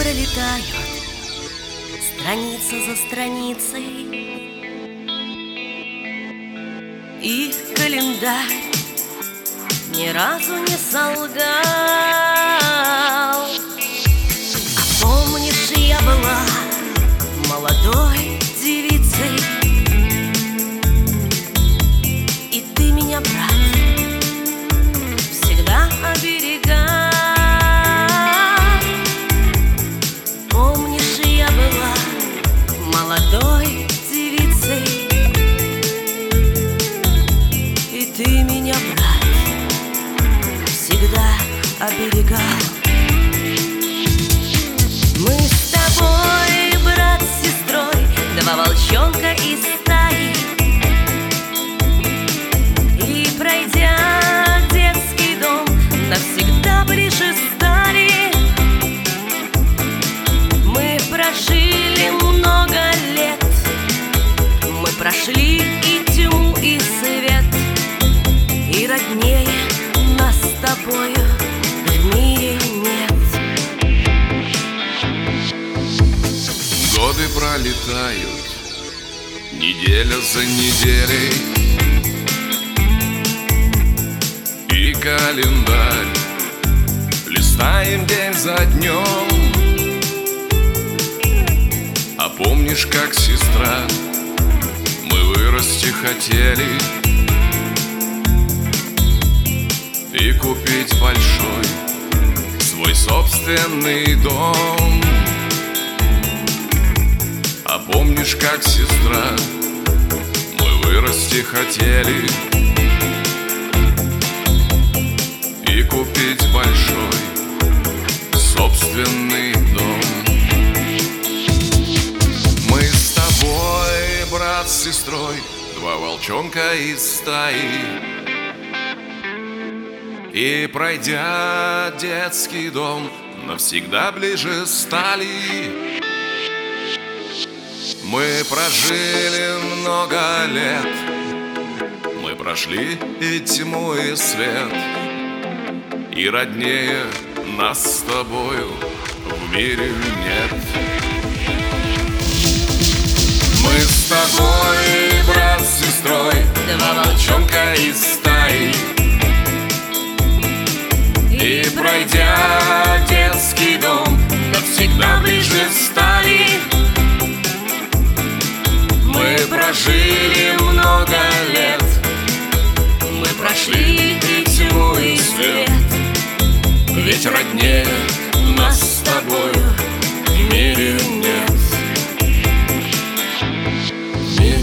пролетают страница за страницей, и календарь ни разу не солгал. А помнишь, я была молодой девицей, и ты меня, брат, всегда оберегал. Помнишь, я была молодой девицей, и ты меня, брат, всегда оберегал. Мы с тобой, брат с сестрой, два волчонка из стаи, и, пройдя детский дом, навсегда ближе стали. Мы прожили много лет, мы прошли и тьму, и свет, и роднее нас с тобою в мире нет. Годы пролетают, неделя за неделей, и календарь листаем день за днем. А помнишь, как, сестра, мы вырасти хотели и купить большой свой собственный дом? А помнишь, как, сестра, мы вырасти хотели и купить большой собственный дом? Мы с тобой, брат с сестрой, два волчонка из стаи, и, пройдя детский дом, навсегда ближе стали. Мы прожили много лет, мы прошли и тьму, и свет, и роднее нас с тобою в мире нет. Мы с тобой, брат с сестрой, два волчонка из стаи, и, пройдя детский дом, навсегда ближе стали. Мы прожили много лет, мы прошли и тьму, и свет, ведь роднее нас с тобою в мире нет.